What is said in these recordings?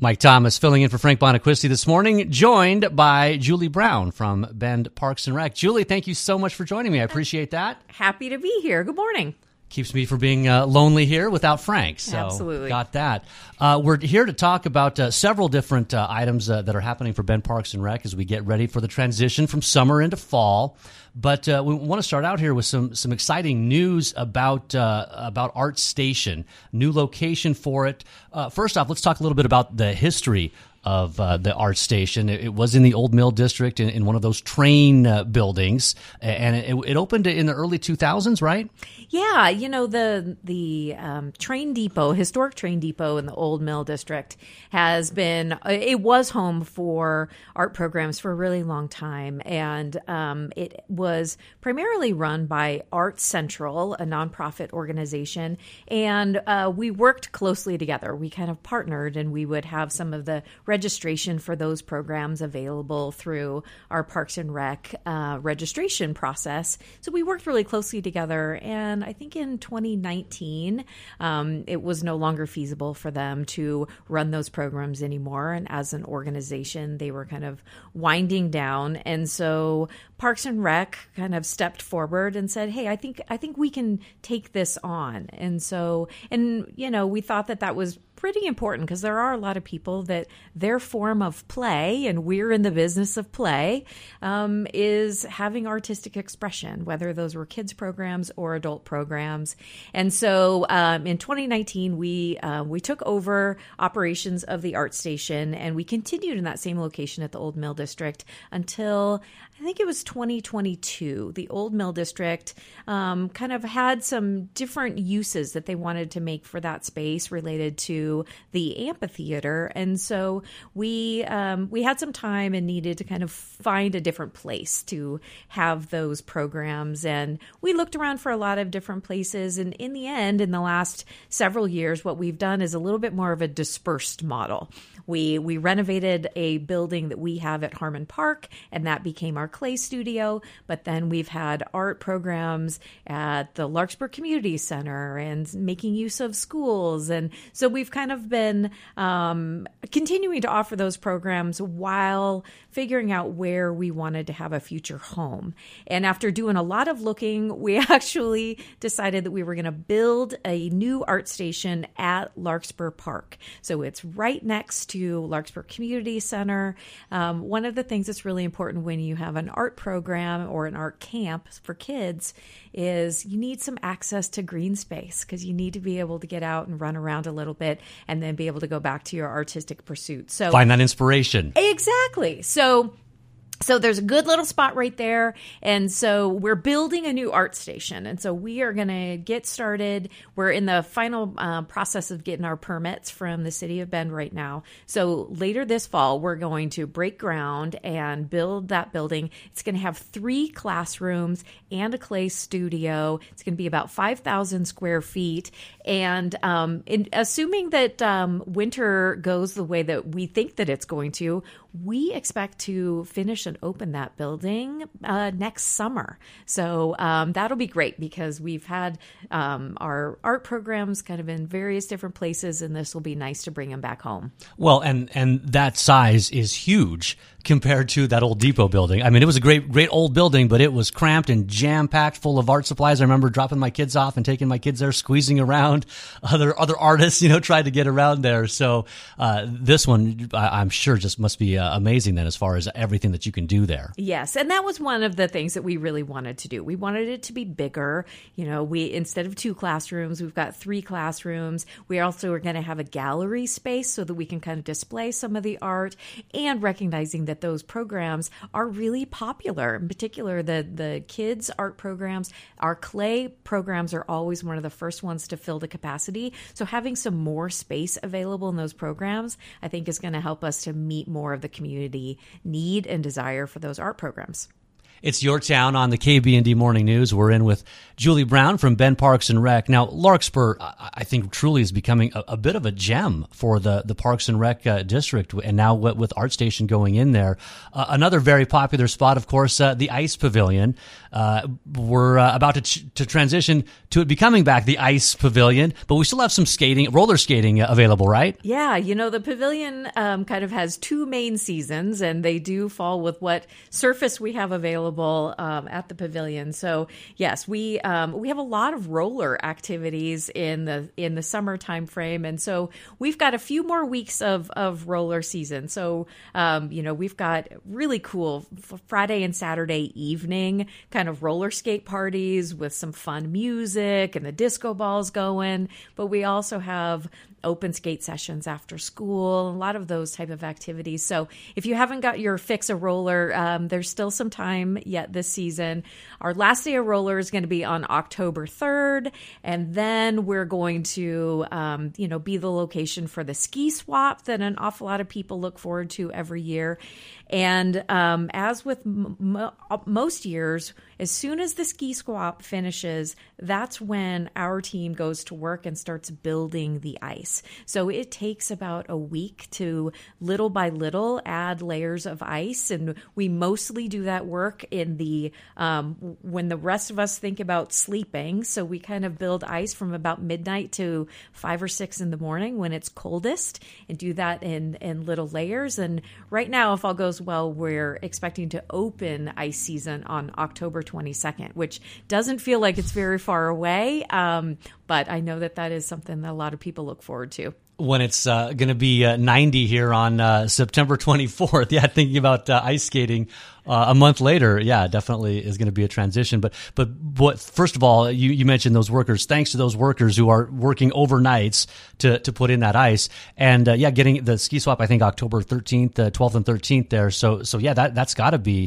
Mike Thomas filling in for Frank Bonaquisti this morning, joined by Julie Brown from Bend Parks and Rec. Julie, thank you so much for joining me. I appreciate that. Happy to be here. Good morning. Keeps me from being lonely here without Frank. So Absolutely. Got that. We're here to talk about several different items that are happening for Bend Parks and Rec as we get ready for the transition from summer into fall. But we want to start out here with some exciting news about Art Station, new location for it. First off, let's talk a little bit about the history of the Art Station. It was in the Old Mill District in one of those train buildings, and it opened in the early 2000s, right? Yeah, you know, the train depot, historic train depot in the Old Mill District it was home for art programs for a really long time, and it was primarily run by Art Central, a nonprofit organization, and we worked closely together. We kind of partnered, and we would have some of the registration for those programs available through our Parks and Rec registration process. So we worked really closely together, and I think in 2019, it was no longer feasible for them to run those programs anymore. And as an organization, they were kind of winding down. And so Parks and Rec kind of stepped forward and said, hey, I think we can take this on. And so, we thought that was pretty important because there are a lot of people that their form of play, and we're in the business of play, is having artistic expression, whether those were kids programs or adult programs. And so in 2019, we took over operations of the Art Station, and we continued in that same location at the Old Mill District until I think it was 2022. The Old Mill District kind of had some different uses that they wanted to make for that space related to the amphitheater. And so we had some time and needed to kind of find a different place to have those programs. And we looked around for a lot of different places. And in the end, in the last several years, what we've done is a little bit more of a dispersed model. We renovated a building that we have at Harmon Park, and that became our clay studio. But then we've had art programs at the Larkspur Community Center and making use of schools. And so we've kind of been continuing to offer those programs while figuring out where we wanted to have a future home. And after doing a lot of looking, we actually decided that we were going to build a new art station at Larkspur Park. So it's right next to Larkspur Community Center. One of the things that's really important when you have an art program or an art camp for kids is you need some access to green space, because you need to be able to get out and run around a little bit and then be able to go back to your artistic pursuits. So find that inspiration. Exactly. So there's a good little spot right there. And so we're building a new art station. And so we are going to get started. We're in the final process of getting our permits from the city of Bend right now. So later this fall, we're going to break ground and build that building. It's going to have 3 classrooms and a clay studio. It's going to be about 5,000 square feet. And assuming that winter goes the way that we think that it's going to, we expect to finish and open that building next summer. So that'll be great, because we've had our art programs kind of in various different places, and this will be nice to bring them back home. Well, and that size is huge compared to that old depot building. I mean, it was a great old building, but it was cramped and jam-packed full of art supplies. I remember dropping my kids off and taking my kids there, squeezing around. Other artists, tried to get around there. So this one, I'm sure, just must be amazing then, as far as everything that you can do there. Yes, and that was one of the things that we really wanted to do. We wanted it to be bigger. We instead of 2 classrooms, we've got 3 classrooms. We also are going to have a gallery space so that we can kind of display some of the art, and recognizing that those programs are really popular. In particular, the kids' art programs, our clay programs are always one of the first ones to fill the capacity. So having some more space available in those programs, I think, is going to help us to meet more of the community need and desire for those art programs. It's Your Town on the KBND Morning News. We're in with Julie Brown from Ben Parks and Rec. Now, Larkspur, I think, truly is becoming a bit of a gem for the Parks and Rec district, and now with ArtStation going in there. Another very popular spot, of course, the Ice Pavilion. We're about to transition to it becoming back the Ice Pavilion, but we still have some roller skating available, right? Yeah, the pavilion kind of has two main seasons, and they do fall with what surface we have available at the pavilion. So yes, we have a lot of roller activities in the summer time frame, and so we've got a few more weeks of roller season. So we've got really cool Friday and Saturday evening kind of roller skate parties with some fun music and the disco balls going, but we also have open skate sessions after school, a lot of those type of activities. So if you haven't got your fix of roller, there's still some time yet this season. Our last day of roller is going to be on October 3rd, and then we're going to, be the location for the ski swap that an awful lot of people look forward to every year. And as with most years, as soon as the ski swap finishes, that's when our team goes to work and starts building the ice. So it takes about a week to little by little add layers of ice, and we mostly do that work in the when the rest of us think about sleeping. So we kind of build ice from about midnight to 5 or 6 in the morning when it's coldest, and do that in little layers. And right now, if all goes well, we're expecting to open ice season on October 22nd, which doesn't feel like it's very far away, but I know that is something that a lot of people look forward to. When it's going to be 90 here on September 24th. Yeah, thinking about ice skating a month later, yeah, definitely is going to be a transition. But what, first of all, you mentioned those workers. Thanks to those workers who are working overnights to put in that ice. And getting the ski swap, I think October 13th, 12th and 13th there. So yeah, that's got to be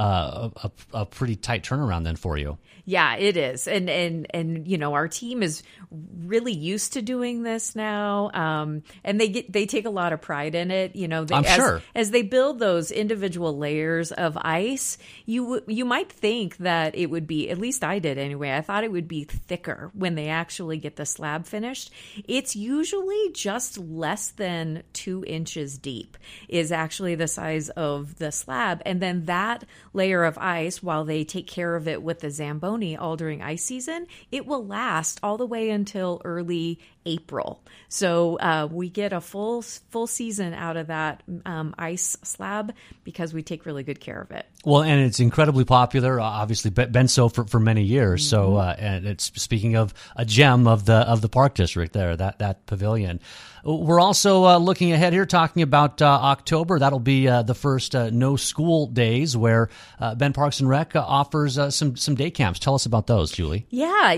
a pretty tight turnaround then for you. Yeah, it is. And our team is really used to doing this now. And they take a lot of pride in it. I'm sure. As they build those individual layers of ice, you might think that it would be, at least I did anyway, I thought it would be thicker when they actually get the slab finished. It's usually just less than 2 inches deep is actually the size of the slab. And then that layer of ice, while they take care of it with the Zamboni all during ice season, it will last all the way until early April. So we get a full season out of that ice slab because we take really good care of it. Well, and it's incredibly popular. Obviously, been so for many years. Mm-hmm. So, and it's speaking of a gem of the Park District there, that pavilion. We're also looking ahead here, talking about October. That'll be the first no school days where Ben Parks and Rec offers some day camps. Tell us about those, Julie. Yeah,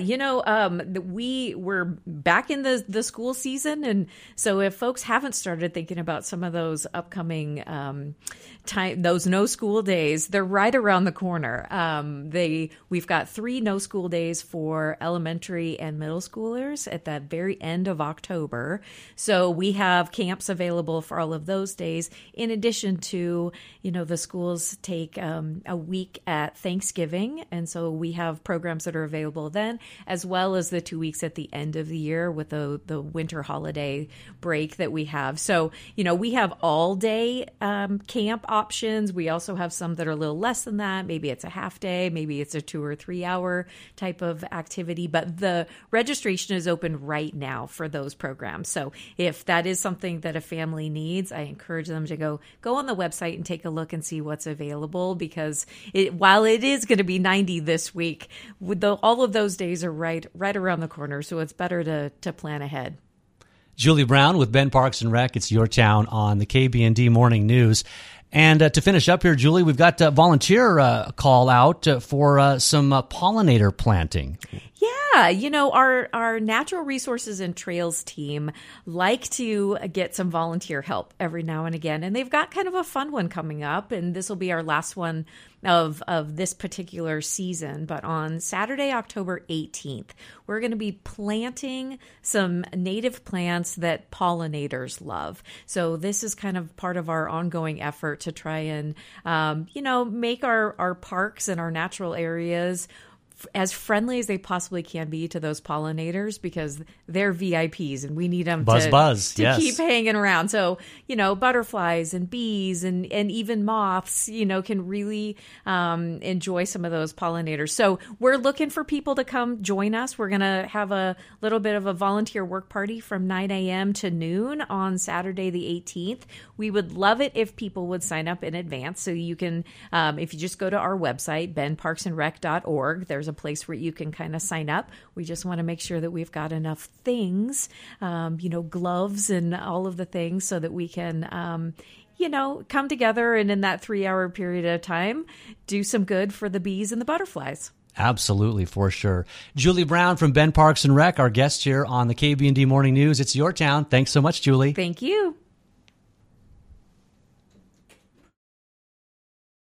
we're back in the school season, and so if folks haven't started thinking about some of those upcoming those no school days, they're right around the corner. We've got 3 no school days for elementary and middle schoolers at the very end of October. So we have camps available for all of those days. In addition to, the schools take a week at Thanksgiving. And so we have programs that are available then, as well as the 2 weeks at the end of the year with the winter holiday break that we have. So, we have all day camp options. We also have some that are a little less than that. Maybe it's a half day, maybe it's a 2 or 3 hour type of activity, but the registration is open right now for those programs. So if that is something that a family needs, I encourage them to go on the website and take a look and see what's available, because while it is going to be 90 this week, all of those days are right around the corner. So it's better to plan ahead. Julie Brown with Ben Parks and Rec. It's Your Town on the KBND Morning News. And to finish up here, Julie, we've got a volunteer call out for some pollinator planting. Yeah, our natural resources and trails team like to get some volunteer help every now and again, and they've got kind of a fun one coming up, and this will be our last one of this particular season. But on Saturday, October 18th, we're going to be planting some native plants that pollinators love. So this is kind of part of our ongoing effort to try and make our parks and our natural areas as friendly as they possibly can be to those pollinators, because they're VIPs and we need them to yes. keep hanging around. So, butterflies and bees and even moths, can really enjoy some of those pollinators. So we're looking for people to come join us. We're going to have a little bit of a volunteer work party from 9 a.m. to noon on Saturday the 18th. We would love it if people would sign up in advance. So you can, if you just go to our website, benparksandrec.org, there's a place where you can kind of sign up. We just want to make sure that we've got enough things, gloves and all of the things, so that we can, come together and in that 3-hour period of time, do some good for the bees and the butterflies. Absolutely, for sure. Julie Brown from Ben Parks and Rec, our guest here on the KB&D Morning News. It's your town. Thanks so much, Julie. Thank you.